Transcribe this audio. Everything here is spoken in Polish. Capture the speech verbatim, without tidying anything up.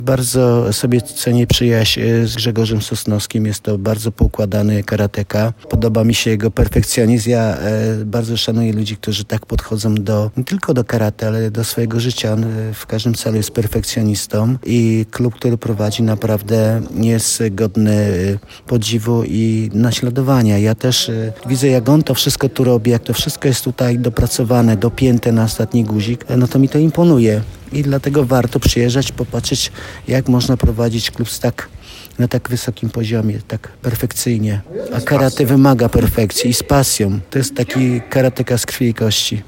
Bardzo sobie cenię przyjaźń z Grzegorzem Sosnowskim. Jest to bardzo poukładany karateka. Podoba mi się jego perfekcjonizm. Ja e, bardzo szanuję ludzi, którzy tak podchodzą do, nie tylko do karate, ale do swojego życia. On e, w każdym celu jest perfekcjonistą i klub, który prowadzi, naprawdę jest godny e, podziwu i naśladowania. Ja też e, widzę, jak on to wszystko tu robi, jak to wszystko jest tutaj dopracowane, dopięte na ostatni guzik, e, no to mi to imponuje. I dlatego warto przyjeżdżać, popatrzeć, jak można prowadzić klub z tak, na tak wysokim poziomie, tak perfekcyjnie. A karate wymaga perfekcji i z pasją. To jest taki karateka z krwi i kości.